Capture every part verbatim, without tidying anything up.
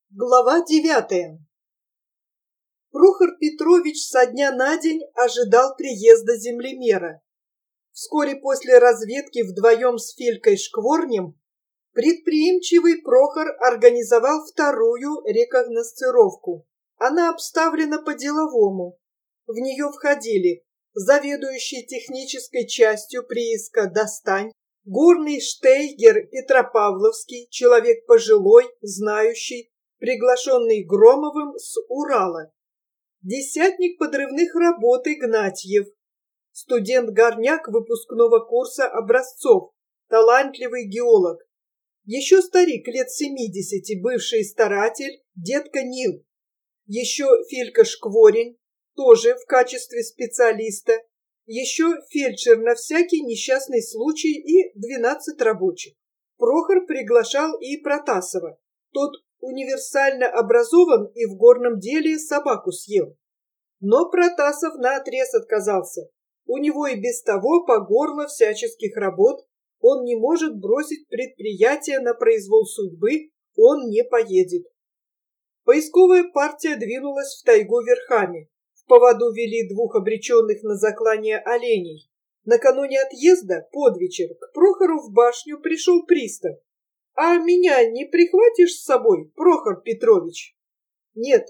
Глава девятая. Прохор Петрович со дня на день ожидал приезда землемера. Вскоре после разведки вдвоем с Филькой Шкворнем предприимчивый Прохор организовал вторую рекогносцировку. Она обставлена по-деловому. В нее входили заведующий технической частью прииска «Достань», горный штейгер Петропавловский, человек пожилой, знающий, приглашенный Громовым с Урала, десятник подрывных работ Игнатьев, студент-горняк выпускного курса образцов, талантливый геолог, еще старик лет семидесяти, бывший старатель, дедка Нил, еще Филька Шкворень, тоже в качестве специалиста, еще фельдшер на всякий несчастный случай и двенадцать рабочих. Прохор приглашал и Протасова. Тот универсально образован и в горном деле собаку съел. Но Протасов наотрез отказался. У него и без того по горло всяческих работ, он не может бросить предприятие на произвол судьбы, он не поедет. Поисковая партия двинулась в тайгу верхами. В поводу вели двух обреченных на заклание оленей. Накануне отъезда, под вечер, к Прохору в башню пришел пристав. «А меня не прихватишь с собой, Прохор Петрович?» «Нет».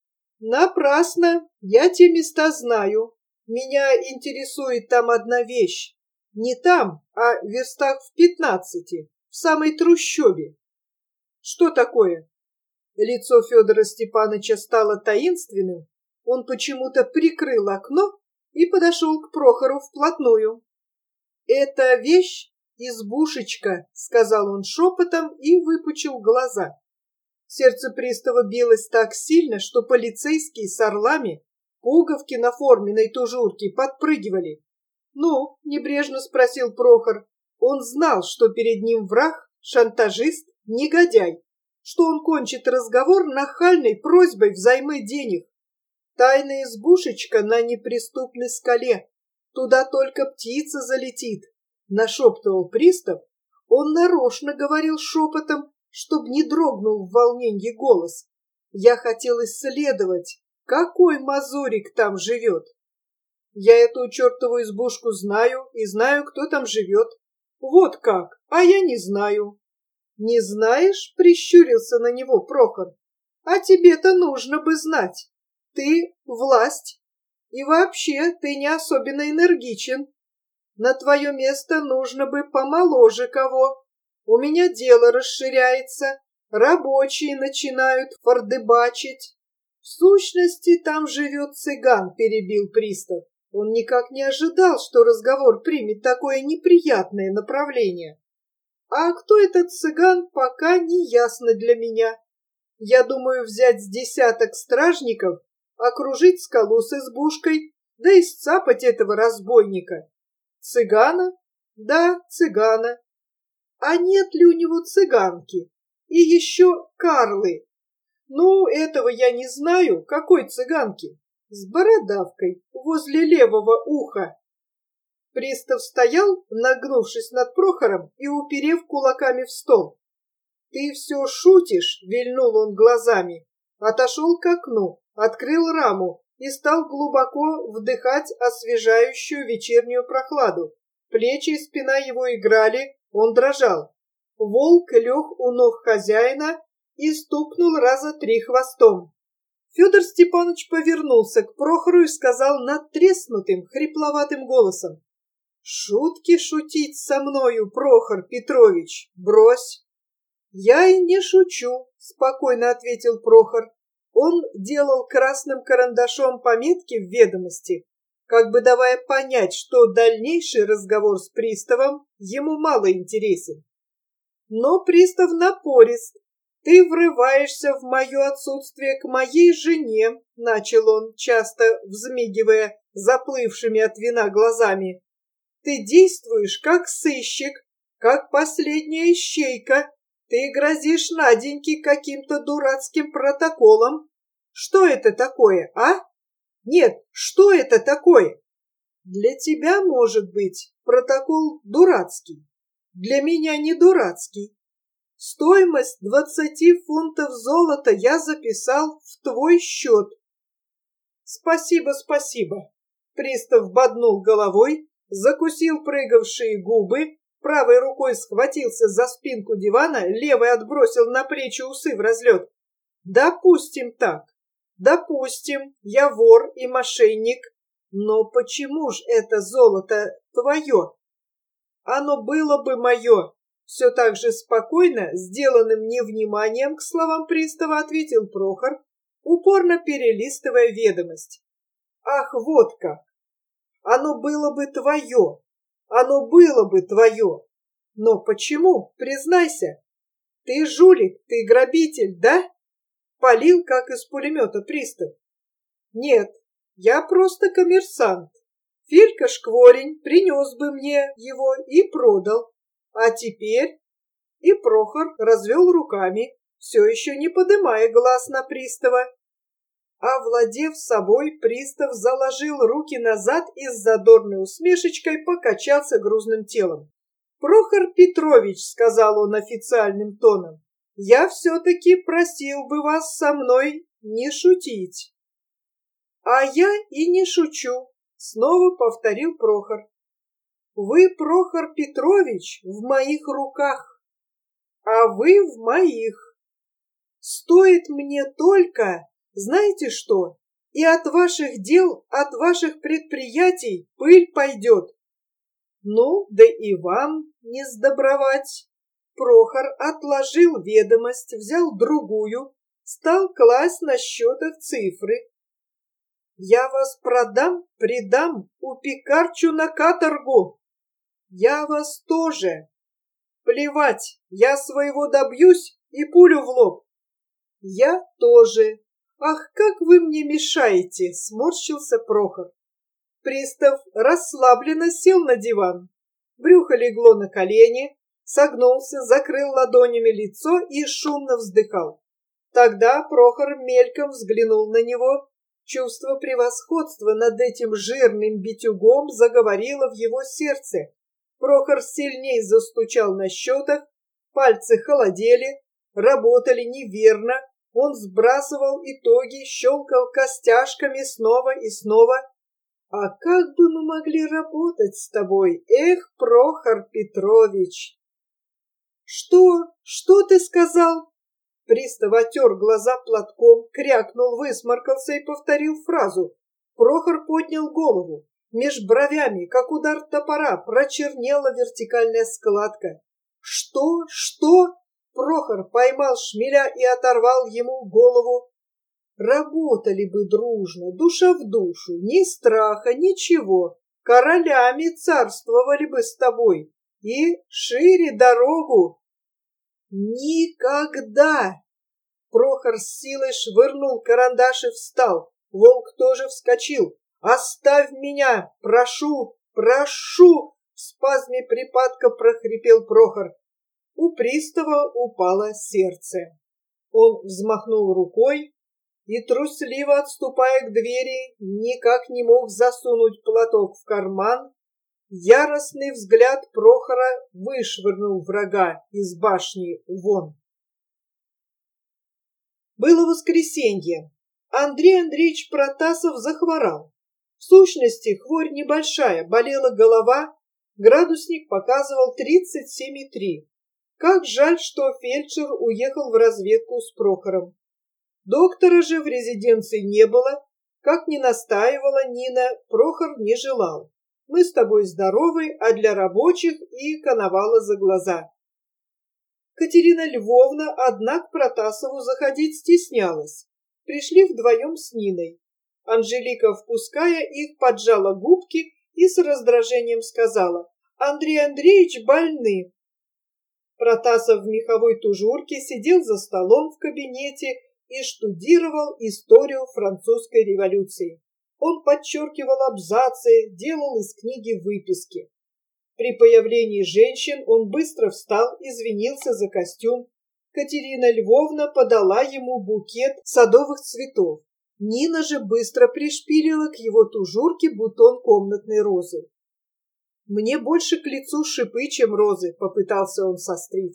«Напрасно, я те места знаю. Меня интересует там одна вещь. Не там, а в верстах в пятнадцати, в самой трущобе». «Что такое?» Лицо Федора Степановича стало таинственным. Он почему-то прикрыл окно и подошел к Прохору вплотную. «Это вещь избушечка», — сказал он шепотом и выпучил глаза. Сердце пристава билось так сильно, что полицейские с орлами, пуговки на форменной тужурке подпрыгивали. «Ну?» — небрежно спросил Прохор. Он знал, что перед ним враг, шантажист, негодяй, что он кончит разговор нахальной просьбой взаймы денег. «Тайная избушечка на неприступной скале. Туда только птица залетит», — нашептывал пристав. Он нарочно говорил шепотом, чтоб не дрогнул в волненье голос. «Я хотел исследовать, какой мазурик там живет. Я эту чертову избушку знаю и знаю, кто там живет. Вот как, а я не знаю». «Не знаешь?» — прищурился на него Прохор. «А тебе-то нужно бы знать. Ты — власть. И вообще ты не особенно энергичен. На твое место нужно бы помоложе кого. У меня дело расширяется, рабочие начинают фордыбачить». «В сущности, там живет цыган», — перебил пристав. Он никак не ожидал, что разговор примет такое неприятное направление. «А кто этот цыган, пока не ясно для меня. Я думаю взять с десяток стражников, окружить скалу с избушкой, да и сцапать этого разбойника». «Цыгана?» «Да, цыгана». «А нет ли у него цыганки? И еще Карлы?» «Ну, этого я не знаю. Какой цыганки?» «С бородавкой, возле левого уха». Пристав стоял, нагнувшись над Прохором и уперев кулаками в стол. «Ты все шутишь?» — вильнул он глазами. Отошел к окну, открыл раму и стал глубоко вдыхать освежающую вечернюю прохладу. Плечи и спина его играли, он дрожал. Волк лег у ног хозяина и стукнул раза три хвостом. Федор Степанович повернулся к Прохору и сказал надтреснутым, хрипловатым голосом: «Шутки шутить со мною, Прохор Петрович, брось». «Я и не шучу», — спокойно ответил Прохор. Он делал красным карандашом пометки в ведомости, как бы давая понять, что дальнейший разговор с приставом ему мало интересен. Но пристав напорист. «Ты врываешься в мое отсутствие к моей жене», — начал он, часто взмигивая заплывшими от вина глазами. «Ты действуешь как сыщик, как последняя ищейка. Ты грозишь Наденьке каким-то дурацким протоколом. Что это такое, а? Нет, что это такое? Для тебя, может быть, протокол дурацкий. Для меня не дурацкий. Стоимость двадцати фунтов золота я записал в твой счет. Спасибо, спасибо. Пристав боднул головой, закусил прыгавшие губы, правой рукой схватился за спинку дивана, левой отбросил на плечи усы в разлет. Допустим так. Допустим, я вор и мошенник, но почему ж это золото твое? Оно было бы мое. Все так же спокойно, сделанным невниманием к словам пристава, ответил Прохор, упорно перелистывая ведомость. Ах, вот как! Оно было бы твое! Оно было бы твое! Но почему? Признайся! Ты жулик, ты грабитель, да? Палил, как из пулемета, пристав. Нет, я просто коммерсант. Филька Шкворень принес бы мне его и продал. А теперь... И Прохор развел руками, все еще не подымая глаз на пристава. Овладев собой, пристав заложил руки назад и с задорной усмешечкой покачался грузным телом. «Прохор Петрович», — сказал он официальным тоном, — «я все-таки просил бы вас со мной не шутить». «А я и не шучу», — снова повторил Прохор. «Вы, Прохор Петрович, в моих руках, а вы в моих. Стоит мне только, знаете что, и от ваших дел, от ваших предприятий пыль пойдет. Ну, да и вам не сдобровать». Прохор отложил ведомость, взял другую, стал класть на счетах цифры. «Я вас продам, предам, упекарчу на каторгу. Я вас тоже. Плевать, я своего добьюсь и пулю в лоб. Я тоже. Ах, как вы мне мешаете!» — сморщился Прохор. Пристав расслабленно сел на диван. Брюхо легло на колени, согнулся, закрыл ладонями лицо и шумно вздыхал. Тогда Прохор мельком взглянул на него. Чувство превосходства над этим жирным битюгом заговорило в его сердце. Прохор сильней застучал на счетах, пальцы холодели, работали неверно, он сбрасывал итоги, щелкал костяшками снова и снова. «А как бы мы могли работать с тобой, эх, Прохор Петрович!» «Что? Что ты сказал?» Пристав отер глаза платком, крякнул, высморкался и повторил фразу. Прохор поднял голову. Меж бровями, как удар топора, прочернела вертикальная складка. «Что? Что?» Прохор поймал шмеля и оторвал ему голову. «Работали бы дружно, душа в душу, ни страха, ничего. Королями царствовали бы с тобой. И шире дорогу». «Никогда!» Прохор с силой швырнул карандаш и встал. Волк тоже вскочил. «Оставь меня! Прошу! Прошу!» В спазме припадка прохрипел Прохор. У пристава упало сердце. Он взмахнул рукой и, трусливо отступая к двери, никак не мог засунуть платок в карман. Яростный взгляд Прохора вышвырнул врага из башни вон. Было воскресенье. Андрей Андреевич Протасов захворал. В сущности, хворь небольшая, болела голова, градусник показывал тридцать семь и три. Как жаль, что фельдшер уехал в разведку с Прохором. Доктора же в резиденции не было. Как ни настаивала Нина, Прохор не желал. Мы с тобой здоровы, а для рабочих и коновала за глаза. Катерина Львовна, одна к Протасову заходить стеснялась. Пришли вдвоем с Ниной. Анжелика, впуская их, поджала губки и с раздражением сказала: «Андрей Андреевич больны». Протасов в меховой тужурке сидел за столом в кабинете и штудировал историю французской революции. Он подчеркивал абзацы, делал из книги выписки. При появлении женщин он быстро встал, извинился за костюм. Катерина Львовна подала ему букет садовых цветов. Нина же быстро пришпилила к его тужурке бутон комнатной розы. «Мне больше к лицу шипы, чем розы», — попытался он сострить.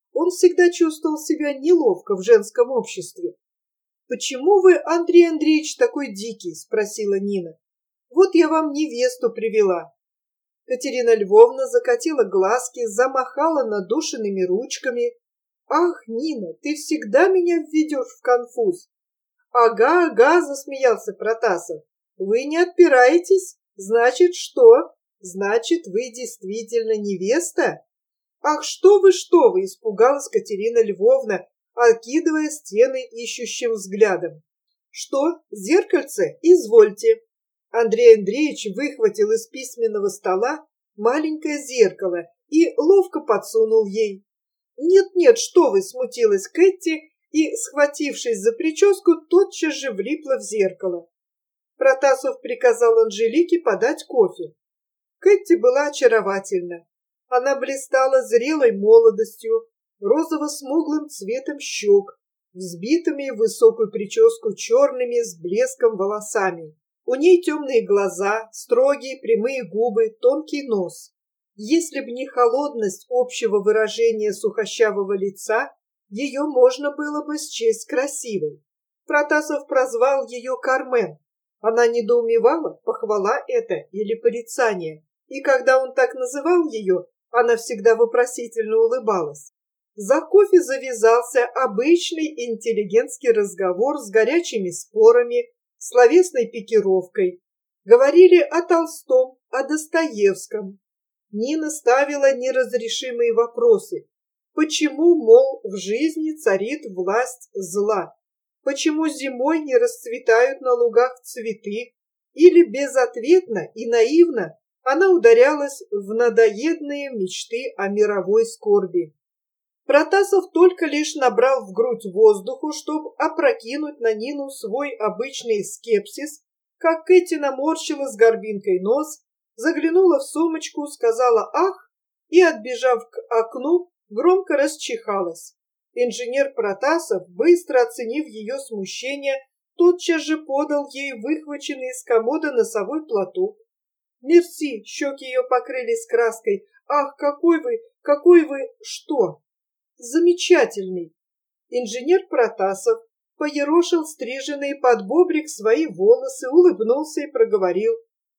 Он всегда чувствовал себя неловко в женском обществе. «Почему вы, Андрей Андреевич, такой дикий?» – спросила Нина. «Вот я вам невесту привела». Катерина Львовна закатила глазки, замахала надушенными ручками. «Ах, Нина, ты всегда меня введешь в конфуз!» «Ага, ага», – засмеялся Протасов. «Вы не отпираетесь? Значит, что? Значит, вы действительно невеста?» «Ах, что вы, что вы!» – испугалась Катерина Львовна, окидывая стены ищущим взглядом. «Что, зеркальце? Извольте». Андрей Андреевич выхватил из письменного стола маленькое зеркало и ловко подсунул ей. «Нет-нет, что вы!» – смутилась Кэти и, схватившись за прическу, тотчас же влипла в зеркало. Протасов приказал Анжелике подать кофе. Кэти была очаровательна. Она блистала зрелой молодостью, розово-смуглым цветом щек, взбитыми в высокую прическу черными с блеском волосами. У ней темные глаза, строгие прямые губы, тонкий нос. Если б не холодность общего выражения сухощавого лица, ее можно было бы счесть красивой. Протасов прозвал ее Кармен. Она недоумевала, похвала это или порицание, и когда он так называл ее, она всегда вопросительно улыбалась. За кофе завязался обычный интеллигентский разговор с горячими спорами, словесной пикировкой. Говорили о Толстом, о Достоевском. Нина ставила неразрешимые вопросы. Почему, мол, в жизни царит власть зла? Почему зимой не расцветают на лугах цветы? Или безответно и наивно она ударялась в надоедные мечты о мировой скорби. Протасов только лишь набрал в грудь воздуху, чтобы опрокинуть на Нину свой обычный скепсис, как Кэти наморщила с горбинкой нос, заглянула в сумочку, сказала «ах» и, отбежав к окну, громко расчихалась. Инженер Протасов, быстро оценив ее смущение, тотчас же подал ей выхваченный из комода носовой платок. «Мерси!» — щеки ее покрылись краской. «Ах, какой вы, какой вы, что?» «Замечательный!» Инженер Протасов поерошил стриженные под бобрик свои волосы, улыбнулся и проговорил.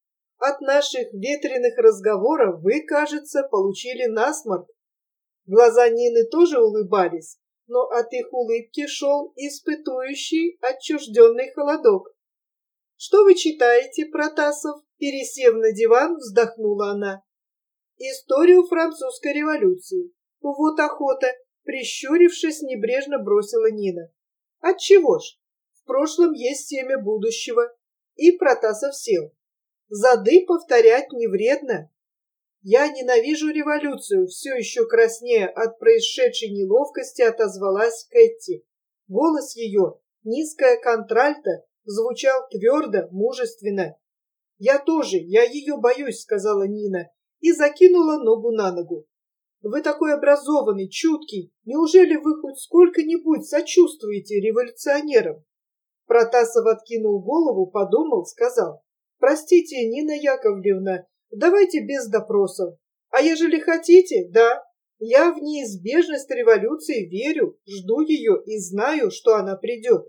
«От наших ветреных разговоров вы, кажется, получили насморк». Глаза Нины тоже улыбались, но от их улыбки шел испытующий, отчужденный холодок. «Что вы читаете, Протасов?» Пересев на диван, вздохнула она. «Историю французской революции». «Вот охота!» Прищурившись, небрежно бросила Нина. «Отчего ж? В прошлом есть семя будущего». И Протасов сел. «Зады повторять не вредно». «Я ненавижу революцию», все еще краснея от происшедшей неловкости отозвалась Кэти. Голос ее, низкая контральта, звучал твердо, мужественно. «Я тоже, я ее боюсь», — сказала Нина и закинула ногу на ногу. «Вы такой образованный, чуткий. Неужели вы хоть сколько-нибудь сочувствуете революционерам?» Протасов откинул голову, подумал, сказал. «Простите, Нина Яковлевна, давайте без допросов. А ежели хотите, да, я в неизбежность революции верю, жду ее и знаю, что она придет».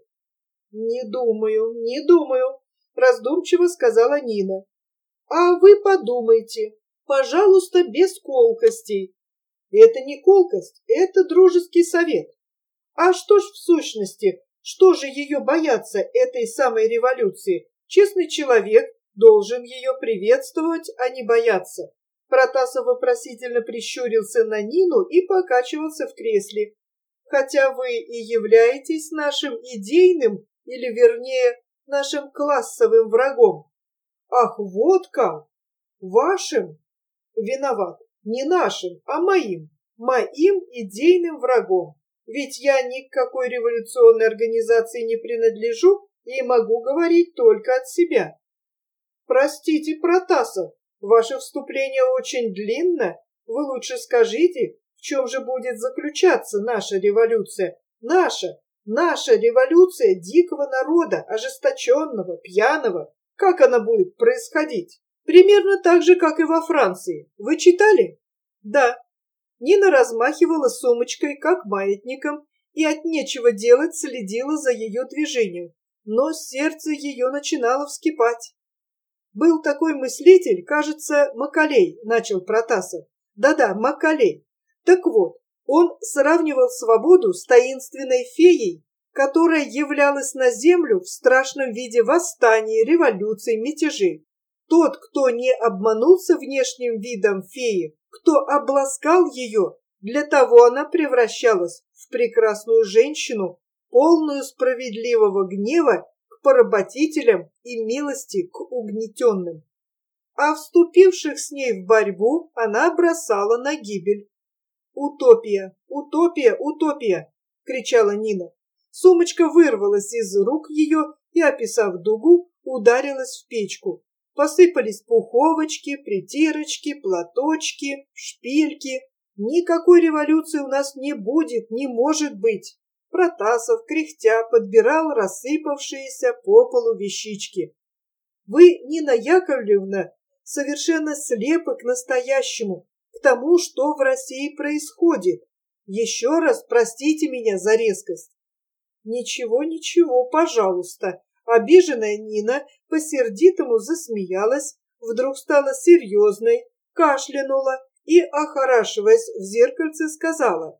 «Не думаю, не думаю», — раздумчиво сказала Нина. «А вы подумайте, пожалуйста, без колкостей». «Это не колкость, это дружеский совет». «А что ж в сущности, что же ее бояться, этой самой революции? Честный человек должен ее приветствовать, а не бояться». Протасов вопросительно прищурился на Нину и покачивался в кресле. «Хотя вы и являетесь нашим идейным, или вернее, нашим классовым врагом». «Ах, вот как! Вашим?» «Виноват. Не нашим, а моим. Моим идейным врагом. Ведь я ни к какой революционной организации не принадлежу и могу говорить только от себя». «Простите, Протасов, ваше вступление очень длинно. Вы лучше скажите, в чем же будет заключаться наша революция? Наша, наша революция дикого народа, ожесточенного, пьяного. Как она будет происходить?» «Примерно так же, как и во Франции. Вы читали?» «Да». Нина размахивала сумочкой, как маятником, и от нечего делать следила за ее движением, но сердце ее начинало вскипать. «Был такой мыслитель, кажется, Макалей», — начал Протасов. «Да-да, Макалей. Так вот, он сравнивал свободу с таинственной феей, которая являлась на землю в страшном виде восстаний, революций, мятежей. Тот, кто не обманулся внешним видом феи, кто обласкал ее, для того она превращалась в прекрасную женщину, полную справедливого гнева к поработителям и милости к угнетенным. А вступивших с ней в борьбу она бросала на гибель. «Утопия! Утопия! Утопия!» — кричала Нина. Сумочка вырвалась из рук ее и, описав дугу, ударилась в печку. Посыпались пуховочки, притирочки, платочки, шпильки. «Никакой революции у нас не будет, не может быть!» Протасов, кряхтя, подбирал рассыпавшиеся по полу вещички. «Вы, Нина Яковлевна, совершенно слепы к настоящему, к тому, что в России происходит. Еще раз простите меня за резкость». «Ничего, ничего, пожалуйста». Обиженная Нина по-сердитому засмеялась, вдруг стала серьезной, кашлянула и, охорашиваясь в зеркальце, сказала: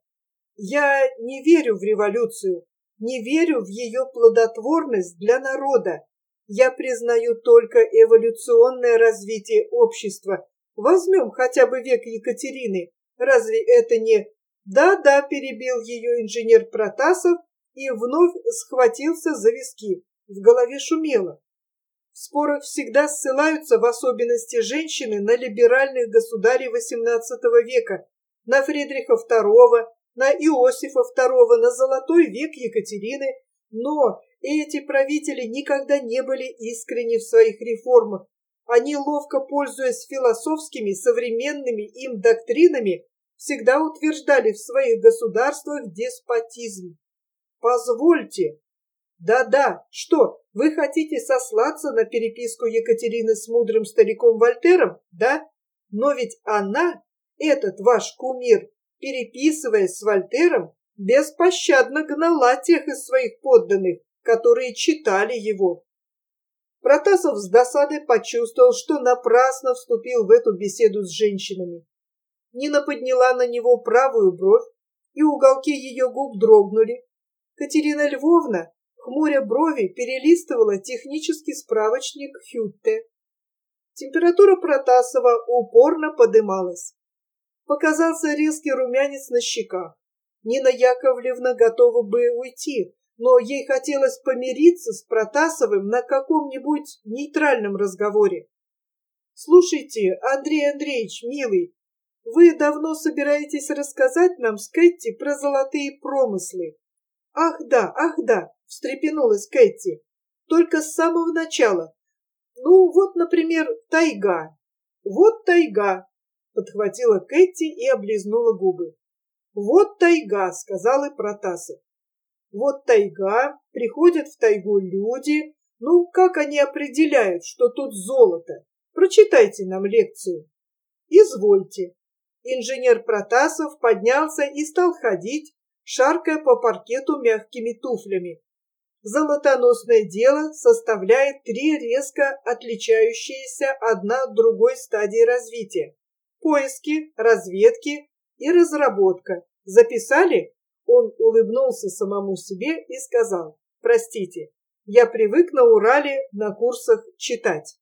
«Я не верю в революцию, не верю в ее плодотворность для народа. Я признаю только эволюционное развитие общества. Возьмем хотя бы век Екатерины. Разве это не...» «Да-да», — перебил ее инженер Протасов и вновь схватился за виски. В голове шумело. В спорах всегда ссылаются, в особенности женщины, на либеральных государей восемнадцатого века, на Фридриха второго, на Иосифа второго, на золотой век Екатерины, но эти правители никогда не были искренни в своих реформах. Они, ловко пользуясь философскими современными им доктринами, всегда утверждали в своих государствах деспотизм. Позвольте. Да-да, что, вы хотите сослаться на переписку Екатерины с мудрым стариком Вольтером, да? Но ведь она, этот ваш кумир, переписываясь с Вольтером, беспощадно гнала тех из своих подданных, которые читали его. Протасов с досадой почувствовал, что напрасно вступил в эту беседу с женщинами. Нина подняла на него правую бровь, и уголки ее губ дрогнули. Катерина Львовна, хмуря брови, перелистывала технический справочник Хютте. Температура Протасова упорно подымалась. Показался резкий румянец на щеках. Нина Яковлевна готова бы уйти, но ей хотелось помириться с Протасовым на каком-нибудь нейтральном разговоре. «Слушайте, Андрей Андреевич, милый, вы давно собираетесь рассказать нам с Кэти про золотые промыслы?» «Ах да, ах да!» — встрепенулась Кэти. «Только с самого начала. Ну, вот, например, тайга. Вот тайга!» — подхватила Кэти и облизнула губы. «Вот тайга!» — сказал и Протасов. «Вот тайга, приходят в тайгу люди. Ну, как они определяют, что тут золото? Прочитайте нам лекцию». «Извольте». Инженер Протасов поднялся и стал ходить, шаркая по паркету мягкими туфлями. Золотоносное дело составляет три резко отличающиеся одна от другой стадии развития: поиски, разведки и разработка. Записали? Он улыбнулся самому себе и сказал: «Простите, я привык на Урале на курсах читать».